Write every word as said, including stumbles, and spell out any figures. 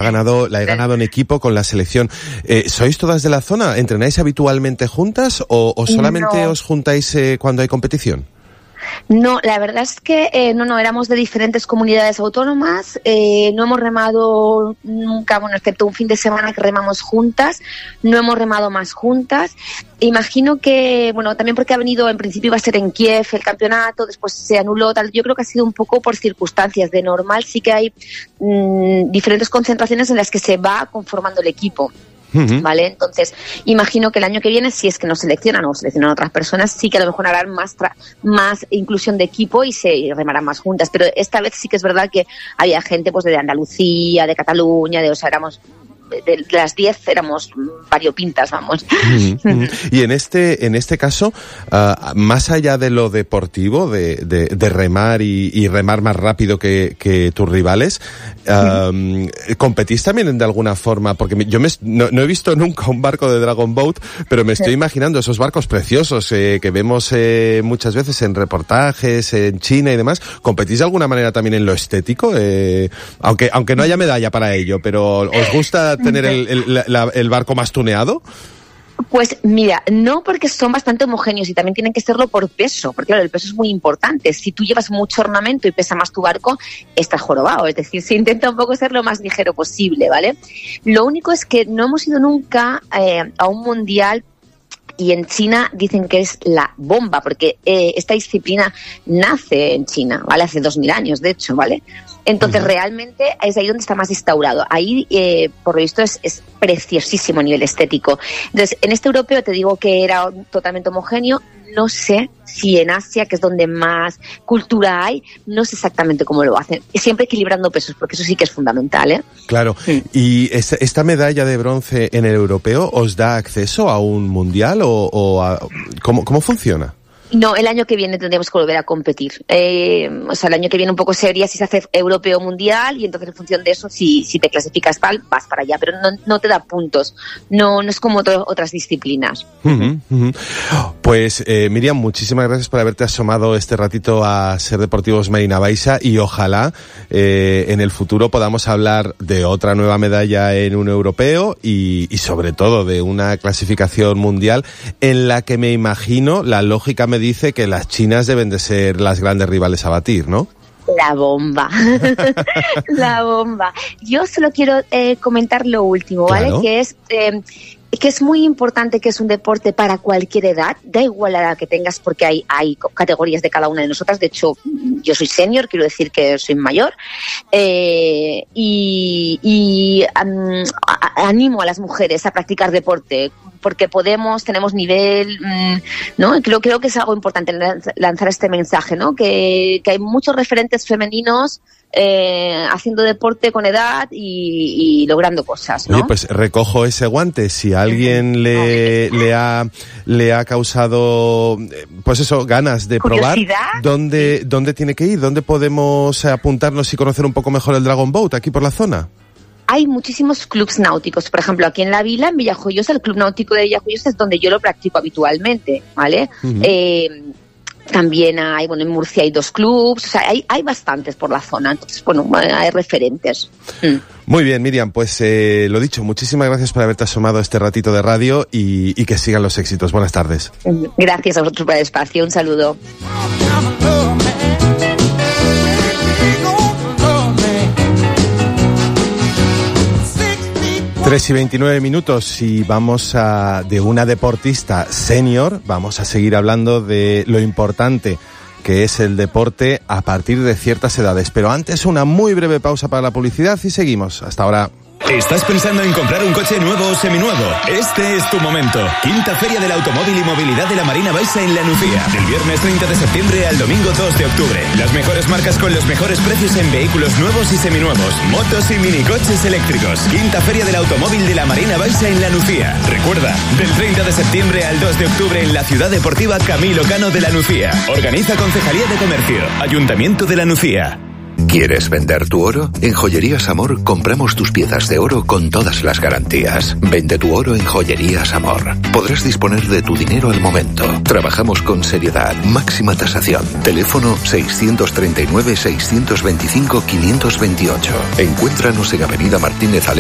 ganado, la he ganado en equipo con la selección. Eh, ¿Sois todas de la zona? ¿Entrenáis habitualmente juntas o, o solamente no. os juntáis eh, cuando hay competición? No, la verdad es que eh, no, no, éramos de diferentes comunidades autónomas, eh, no hemos remado nunca, bueno, excepto un fin de semana que remamos juntas, no hemos remado más juntas. Imagino que, bueno, también porque ha venido, en principio iba a ser en Kiev el campeonato, después se anuló, tal. Yo creo que ha sido un poco por circunstancias. De normal sí que hay mmm, diferentes concentraciones en las que se va conformando el equipo. Uh-huh. Vale, entonces imagino que el año que viene, si es que nos seleccionan o seleccionan a otras personas, sí que a lo mejor harán más tra- más inclusión de equipo y se y remarán más juntas, pero esta vez sí que es verdad que había gente pues de Andalucía, de Cataluña, de, o sea, éramos de las diez éramos variopintas, vamos. Uh-huh, uh-huh. Y en este en este caso, uh, más allá de lo deportivo, de, de, de remar y, y remar más rápido que, que tus rivales, uh, uh-huh. ¿competís también de alguna forma? Porque yo me, no, no he visto nunca un barco de Dragon Boat, pero me estoy imaginando esos barcos preciosos eh, que vemos eh, muchas veces en reportajes, en China y demás. ¿Competís de alguna manera también en lo estético? Eh, aunque aunque no haya medalla para ello, pero ¿os gusta tener el, el, la, el barco más tuneado? Pues mira, no, porque son bastante homogéneos y también tienen que serlo por peso, porque claro, el peso es muy importante. Si tú llevas mucho ornamento y pesa más tu barco, estás jorobado, es decir, se intenta un poco ser lo más ligero posible, ¿vale? Lo único es que no hemos ido nunca eh, a un mundial. Y en China dicen que es la bomba, porque eh, esta disciplina nace en China, ¿vale? Hace dos mil años, de hecho, ¿vale? Entonces, uh-huh. realmente es ahí donde está más instaurado. Ahí, eh, por lo visto, es, es preciosísimo a nivel estético. Entonces, en este europeo te digo que era totalmente homogéneo. No sé si en Asia, que es donde más cultura hay, no sé exactamente cómo lo hacen. Siempre equilibrando pesos, porque eso sí que es fundamental, ¿eh? Claro. Sí. ¿Y esta, esta medalla de bronce en el europeo os da acceso a un mundial o, o a, ¿cómo, cómo funciona? No, el año que viene tendríamos que volver a competir. Eh, o sea, el año que viene un poco sería si se hace europeo mundial y entonces en función de eso, si, si te clasificas tal, vas para allá. Pero no, no te da puntos. No, no es como otro, otras disciplinas. Uh-huh, uh-huh. Pues, eh, Miriam, muchísimas gracias por haberte asomado este ratito a Ser Deportivos Marina Baixa y ojalá eh, en el futuro podamos hablar de otra nueva medalla en un europeo y, y sobre todo de una clasificación mundial en la que me imagino la lógica me dice que las chinas deben de ser las grandes rivales a batir, ¿no? La bomba, la bomba. Yo solo quiero eh, comentar lo último, ¿vale? Claro. Que es eh, que es muy importante que es un deporte para cualquier edad, da igual la edad que tengas porque hay, hay categorías de cada una de nosotras. De hecho, yo soy senior, quiero decir que soy mayor, eh, y, y um, a, animo a las mujeres a practicar deporte porque podemos, tenemos nivel, ¿no? Creo, creo que es algo importante lanzar este mensaje, ¿no? Que, que hay muchos referentes femeninos eh, haciendo deporte con edad y, y logrando cosas, ¿no? Oye, pues recojo ese guante. Si a alguien le, le ha, le ha causado, pues eso, ganas de probar, ¿dónde, sí. ¿dónde tiene que ir? ¿Dónde podemos apuntarnos y conocer un poco mejor el Dragon Boat aquí por la zona? Hay muchísimos clubs náuticos. Por ejemplo, aquí en La Vila, en Villajoyosa, el Club Náutico de Villajoyosa es donde yo lo practico habitualmente, ¿vale? Uh-huh. Eh, también hay, bueno, en Murcia hay dos clubs, o sea, hay, hay bastantes por la zona. Entonces, bueno, hay referentes. Mm. Muy bien, Miriam, pues eh, lo dicho, muchísimas gracias por haberte asomado este ratito de radio y, y que sigan los éxitos. Buenas tardes. Gracias a vosotros por el espacio. Un saludo. tres y veintinueve minutos y vamos a, de una deportista senior, vamos a seguir hablando de lo importante que es el deporte a partir de ciertas edades. Pero antes una muy breve pausa para la publicidad y seguimos. Hasta ahora. ¿Estás pensando en comprar un coche nuevo o seminuevo? Este es tu momento. Quinta Feria del Automóvil y Movilidad de la Marina Baixa en La Nucía. Del viernes treinta de septiembre al domingo dos de octubre. Las mejores marcas con los mejores precios en vehículos nuevos y seminuevos, motos y minicoches eléctricos. Quinta Feria del Automóvil de la Marina Baixa en La Nucía. Recuerda, del treinta de septiembre al dos de octubre en la Ciudad Deportiva Camilo Cano de La Nucía. Organiza Concejalía de Comercio, Ayuntamiento de La Nucía. ¿Quieres vender tu oro? En Joyerías Amor compramos tus piezas de oro con todas las garantías. Vende tu oro en Joyerías Amor. Podrás disponer de tu dinero al momento. Trabajamos con seriedad, máxima tasación. Teléfono seiscientos treinta y nueve, seiscientos veinticinco, quinientos veintiocho. Encuéntranos en Avenida Martínez Ale